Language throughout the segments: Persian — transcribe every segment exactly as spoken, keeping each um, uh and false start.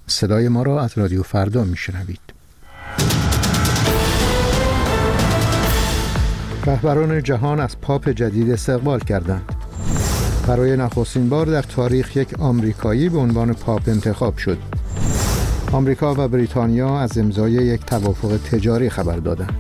صدای ما را از رادیو فردا میشنوید. رهبران جهان از پاپ جدید استقبال کردند. برای نخستین بار در تاریخ یک آمریکایی به عنوان پاپ انتخاب شد. آمریکا و بریتانیا از امضای یک توافق تجاری خبر دادند.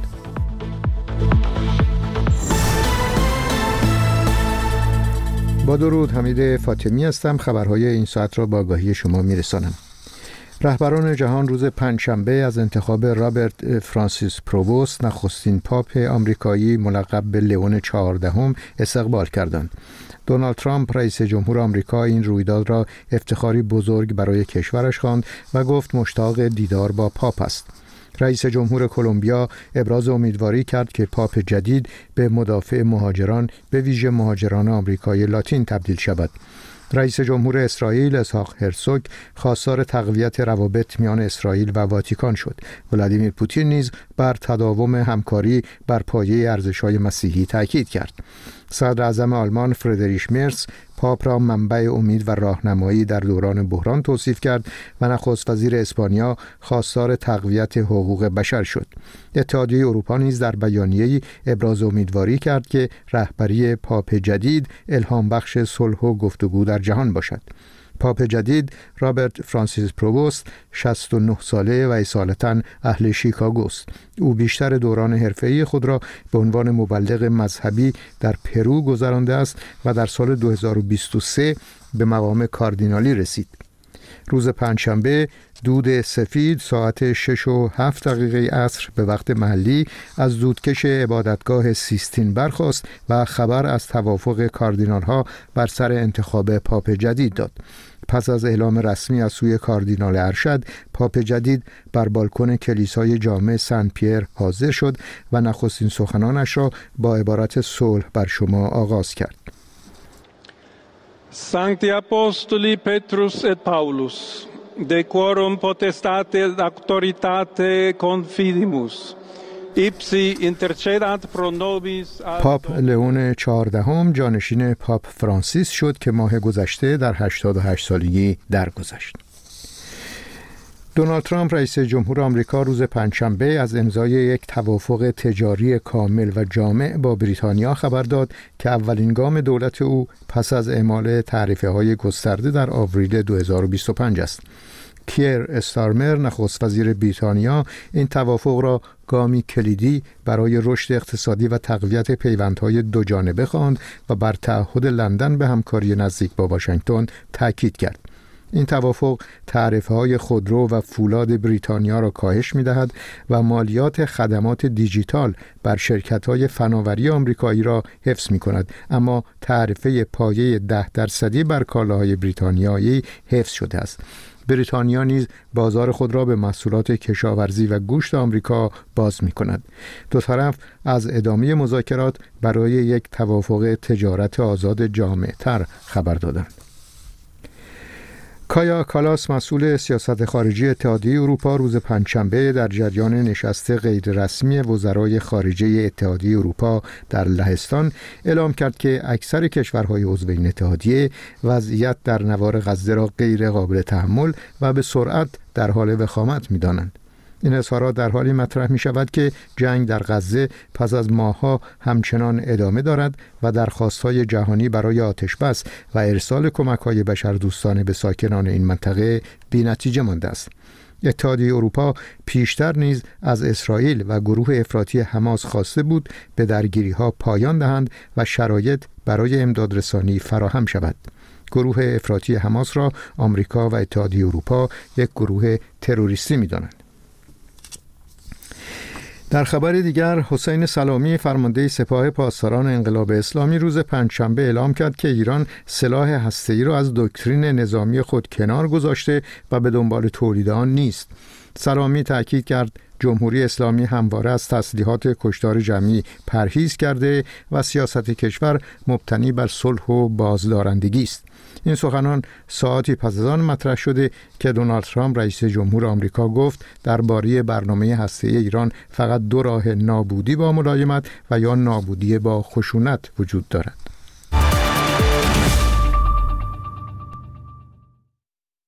با درود، حمید فاطمی هستم. خبرهای این ساعت را با آگاهی شما میرسانم. رهبران جهان روز پنجشنبه از انتخاب رابرت فرانسیس پرووست، نخستین پاپ آمریکایی ملقب به لئون چهاردهم، استقبال کردند. دونالد ترامپ رئیس جمهور آمریکا این رویداد را افتخاری بزرگ برای کشورش خواند و گفت مشتاق دیدار با پاپ است. رئیس جمهور کلمبیا ابراز امیدواری کرد که پاپ جدید به مدافع مهاجران، به ویژه مهاجران آمریکای لاتین، تبدیل شود. رئیس جمهور اسرائیل اسحاق هرزوگ خواستار تقویت روابط میان اسرائیل و واتیکان شد. ولادیمیر پوتین نیز بر تداوم همکاری بر پایه ارزش‌های مسیحی تاکید کرد. صدر اعظم آلمان فردریش مرس پاپ را منبع امید و راهنمایی در دوران بحران توصیف کرد و نخست وزیر اسپانیا خواستار تقویت حقوق بشر شد. اتحادیه اروپا نیز در بیانیه‌ای ابراز امیدواری کرد که رهبری پاپ جدید الهام بخش صلح و گفتگو در جهان باشد. پاپ جدید رابرت فرانسیس پرووست شصت و نه ساله و اصالتاً اهل شیکاگو است. او بیشتر دوران حرفه‌ای خود را به عنوان مبلغ مذهبی در پرو گذرانده است و در سال دو هزار و بیست و سه به مقام کاردینالی رسید. روز پنجشنبه دود سفید ساعت شش و هفت دقیقه عصر به وقت محلی از دودکش عبادتگاه سیستین برخاست و خبر از توافق کاردینال‌ها بر سر انتخاب پاپ جدید داد. پس از اعلام رسمی از سوی کاردینال ارشد، پاپ جدید بر بالکن کلیسای جامع سن پیر حاضر شد و نخستین سخنانش را با عبارت صلح بر شما آغاز کرد. Sancti Apostoli Petrus et Paulus, de quorum potestate et auctoritate confidimus, ipsi intercedat pro nobis. پاپ لئون چهاردهم جانشین پاپ فرانسیس شد که ماه گذشته در هشتاد و هشت سالگی درگذشت. دونالد ترامپ رئیس جمهور آمریکا روز پنجشنبه از امضای یک توافق تجاری کامل و جامع با بریتانیا خبر داد که اولین گام دولت او پس از اعمال تعرفه‌های گسترده در آوریل دو هزار و بیست و پنج است. کیر استارمر نخست وزیر بریتانیا این توافق را گامی کلیدی برای رشد اقتصادی و تقویت پیوندهای دو جانبه خواند و بر تعهد لندن به همکاری نزدیک با واشنگتن تاکید کرد. این توافق تعرفه‌های خودرو و فولاد بریتانیا را کاهش می‌دهد و مالیات خدمات دیجیتال بر شرکت‌های فناوری آمریکایی را حفظ می‌کند، اما تعرفه پایه ده درصدی بر کالاهای بریتانیایی حفظ شده است. بریتانیا نیز بازار خود را به محصولات کشاورزی و گوشت آمریکا باز می‌کند. دو طرف از ادامه مذاکرات برای یک توافق تجارت آزاد جامع‌تر خبر دادند. کایا کالاس مسئول سیاست خارجی اتحادیه اروپا روز پنجشنبه در جریان نشست غیررسمی وزرای خارجه اتحادیه اروپا در لهستان اعلام کرد که اکثر کشورهای عضو این اتحادیه وضعیت در نوار غزه را غیر قابل تحمل و به سرعت در حال وخامت می‌دانند. این اظهارات در حالی مطرح می شود که جنگ در غزه پس از ماه‌ها همچنان ادامه دارد و درخواست‌های جهانی برای آتش‌بس و ارسال کمک‌های بشردوستانه به ساکنان این منطقه بی‌نتیجه مانده است. اتحادیه اروپا پیشتر نیز از اسرائیل و گروه افراطی حماس خواسته بود به درگیری‌ها پایان دهند و شرایط برای امدادرسانی فراهم شود. گروه افراطی حماس را آمریکا و اتحادیه اروپا یک گروه تروریستی می‌دانند. در خبر دیگر، حسین سلامی فرمانده سپاه پاسداران انقلاب اسلامی روز پنجشنبه اعلام کرد که ایران سلاح هسته‌ای را از دکترین نظامی خود کنار گذاشته و به دنبال تولید آن نیست. سلامی تأکید کرد جمهوری اسلامی همواره از تسلیحات کشتار جمعی پرهیز کرده و سیاست کشور مبتنی بر صلح و بازدارندگی است. این سخنان ساعتی پس از آن مطرح شده که دونالد ترامپ رئیس جمهور آمریکا گفت درباره برنامه هسته‌ای ایران فقط دو راه نابودی با ملایمت و یا نابودی با خشونت وجود دارد.